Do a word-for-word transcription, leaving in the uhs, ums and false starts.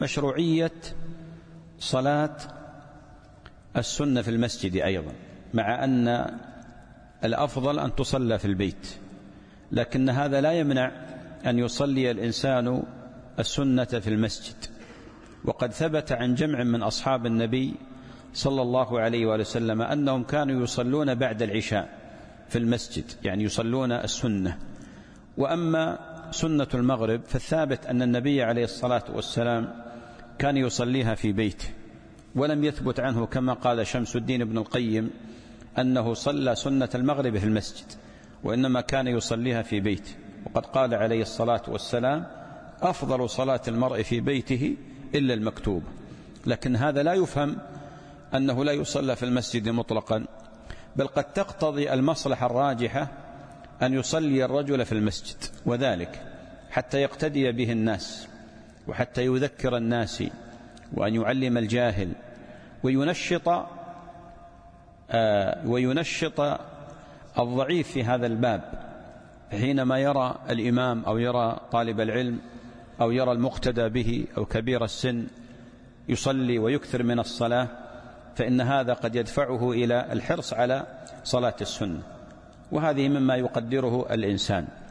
مشروعية صلاة السنة في المسجد أيضا، مع أن الأفضل أن تصلى في البيت، لكن هذا لا يمنع أن يصلي الإنسان السنة في المسجد. وقد ثبت عن جمع من أصحاب النبي صلى الله عليه وآله وسلم أنهم كانوا يصلون بعد العشاء في المسجد، يعني يصلون السنة. وأما سنة المغرب فالثابت أن النبي عليه الصلاة والسلام كان يصليها في بيته، ولم يثبت عنه كما قال شمس الدين ابن القيم أنه صلى سنة المغرب في المسجد، وإنما كان يصليها في بيته. وقد قال عليه الصلاة والسلام: أفضل صلاة المرء في بيته إلا المكتوب. لكن هذا لا يفهم أنه لا يصلى في المسجد مطلقا، بل قد تقتضي المصلحة الراجحة أن يصلي الرجل في المسجد، وذلك حتى يقتدي به الناس، وحتى يذكر الناس، وأن يعلم الجاهل، وينشط آه وينشط الضعيف في هذا الباب، حينما يرى الإمام أو يرى طالب العلم أو يرى المقتدى به أو كبير السن يصلي ويكثر من الصلاة، فإن هذا قد يدفعه إلى الحرص على صلاة السنة، وهذه مما يقدره الإنسان.